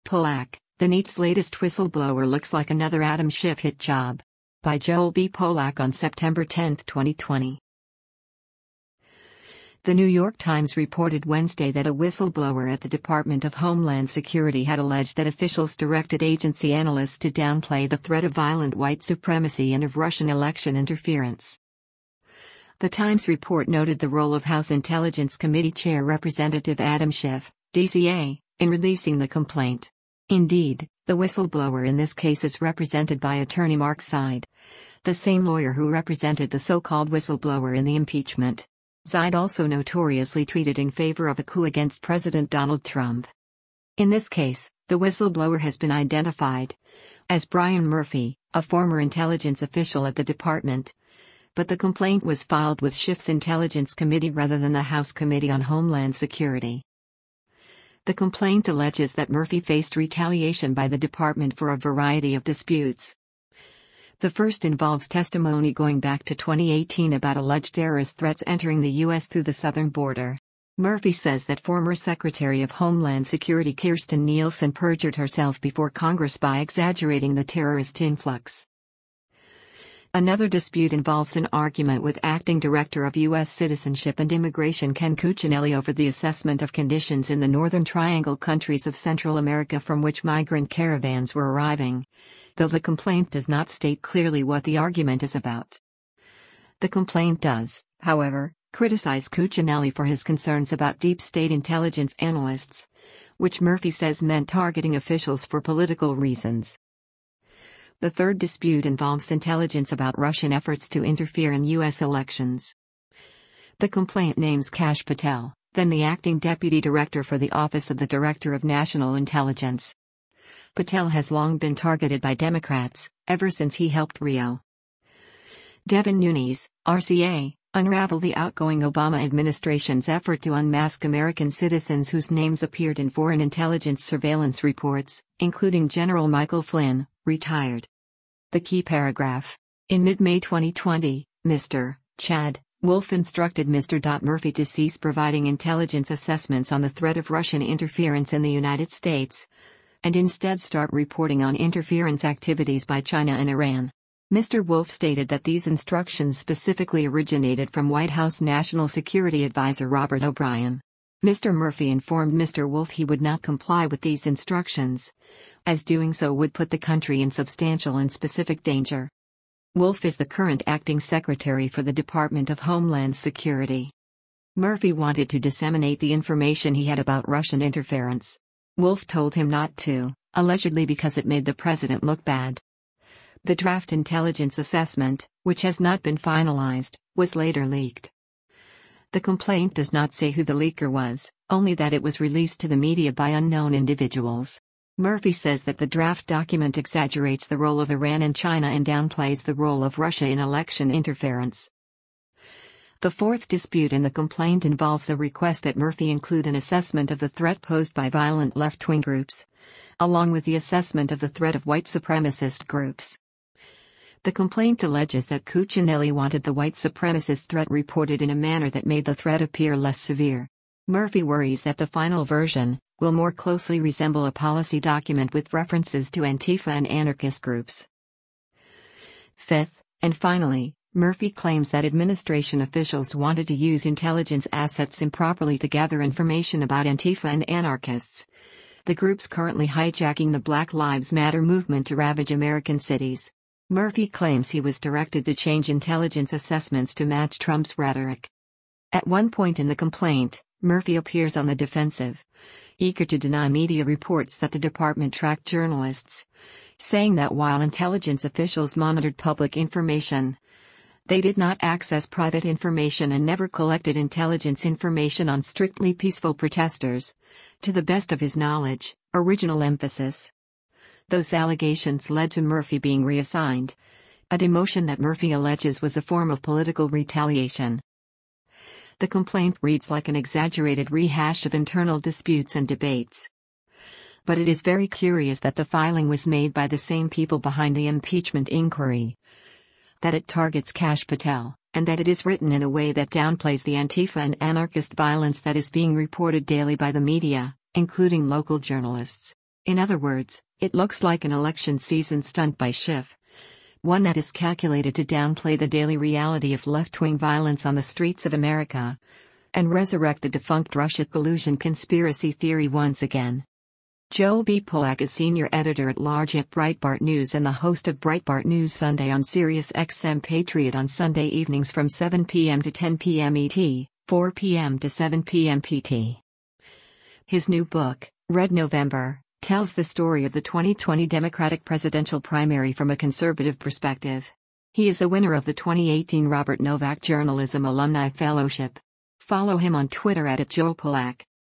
Polak, the NEET's latest whistleblower looks like another Adam Schiff hit job. By Joel B. Polak on September 10, 2020. The New York Times reported Wednesday that a whistleblower at the Department of Homeland Security had alleged that officials directed agency analysts to downplay the threat of violent white supremacy and of Russian election interference. The Times report noted the role of House Intelligence Committee Chair Representative Adam Schiff, DCA, in releasing the complaint. Indeed, the whistleblower in this case is represented by attorney Mark Zaid, the same lawyer who represented the so-called whistleblower in the impeachment. Zaid also notoriously tweeted in favor of a coup against President Donald Trump. In this case, the whistleblower has been identified as Brian Murphy, a former intelligence official at the department. But the complaint was filed with Schiff's Intelligence Committee rather than the House Committee on Homeland Security. The complaint alleges that Murphy faced retaliation by the department for a variety of disputes. The first involves testimony going back to 2018 about alleged terrorist threats entering the U.S. through the southern border. Murphy says that former Secretary of Homeland Security Kirstjen Nielsen perjured herself before Congress by exaggerating the terrorist influx. Another dispute involves an argument with Acting Director of U.S. Citizenship and Immigration Ken Cuccinelli over the assessment of conditions in the Northern Triangle countries of Central America from which migrant caravans were arriving, though the complaint does not state clearly what the argument is about. The complaint does, however, criticize Cuccinelli for his concerns about deep state intelligence analysts, which Murphy says meant targeting officials for political reasons. The third dispute involves intelligence about Russian efforts to interfere in U.S. elections. The complaint names Kash Patel, then the acting deputy director for the Office of the Director of National Intelligence. Patel has long been targeted by Democrats, ever since he helped Rio. Devin Nunes, RCA, unravel the outgoing Obama administration's effort to unmask American citizens whose names appeared in foreign intelligence surveillance reports, including General Michael Flynn, retired. The key paragraph. In mid-May 2020, Mr. Chad Wolf instructed Mr. Murphy to cease providing intelligence assessments on the threat of Russian interference in the United States, and instead start reporting on interference activities by China and Iran. Mr. Wolf stated that these instructions specifically originated from White House National Security Advisor Robert O'Brien. Mr. Murphy informed Mr. Wolf he would not comply with these instructions, as doing so would put the country in substantial and specific danger. Wolf is the current acting secretary for the Department of Homeland Security. Murphy wanted to disseminate the information he had about Russian interference. Wolf told him not to, allegedly because it made the president look bad. The draft intelligence assessment, which has not been finalized, was later leaked. The complaint does not say who the leaker was, only that it was released to the media by unknown individuals. Murphy says that the draft document exaggerates the role of Iran and China and downplays the role of Russia in election interference. The fourth dispute in the complaint involves a request that Murphy include an assessment of the threat posed by violent left-wing groups, along with the assessment of the threat of white supremacist groups. The complaint alleges that Cuccinelli wanted the white supremacist threat reported in a manner that made the threat appear less severe. Murphy worries that the final version will more closely resemble a policy document with references to Antifa and anarchist groups. Fifth, and finally, Murphy claims that administration officials wanted to use intelligence assets improperly to gather information about Antifa and anarchists, the groups currently hijacking the Black Lives Matter movement to ravage American cities. Murphy claims he was directed to change intelligence assessments to match Trump's rhetoric. At one point in the complaint, Murphy appears on the defensive, eager to deny media reports that the department tracked journalists, saying that while intelligence officials monitored public information, they did not access private information and never collected intelligence information on strictly peaceful protesters, to the best of his knowledge. Original emphasis. Those allegations led to Murphy being reassigned, a demotion that Murphy alleges was a form of political retaliation. The complaint reads like an exaggerated rehash of internal disputes and debates. But it is very curious that the filing was made by the same people behind the impeachment inquiry, that it targets Kash Patel, and that it is written in a way that downplays the Antifa and anarchist violence that is being reported daily by the media, including local journalists. In other words, it looks like an election season stunt by Schiff. One that is calculated to downplay the daily reality of left-wing violence on the streets of America and resurrect the defunct Russia collusion conspiracy theory once again. Joe B. Polak is senior editor-at-large at Breitbart News and the host of Breitbart News Sunday on Sirius XM Patriot on Sunday evenings from 7 p.m. to 10 p.m. ET, 4 p.m. to 7 p.m. PT. His new book, Red November, tells the story of the 2020 Democratic presidential primary from a conservative perspective. He is a winner of the 2018 Robert Novak Journalism Alumni Fellowship. Follow him on Twitter @JoePolak.